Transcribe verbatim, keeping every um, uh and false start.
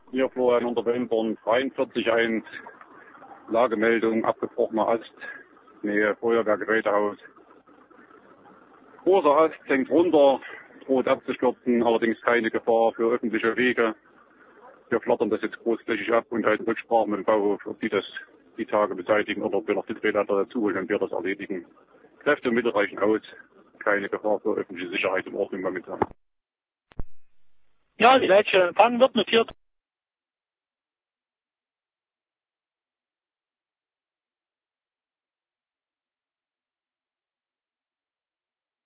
Hier Florian unter Wellborn dreiundvierzig eins, Lagemeldung, abgebrochener Ast, Nähe Feuerwehrgerätehaus. Großer Ast hängt runter, droht abzustürzen, allerdings keine Gefahr für öffentliche Wege. Wir flattern das jetzt großflächig ab und halten Rücksprache mit dem Bauhof, ob die das die Tage beseitigen oder ob wir noch die Drehleiter dazu holen und wir das erledigen. Kräfte und Mittel reichen aus, keine Gefahr für öffentliche Sicherheit im Ordnung momentan. Ja, die Leitstelle Empfang wird notiert.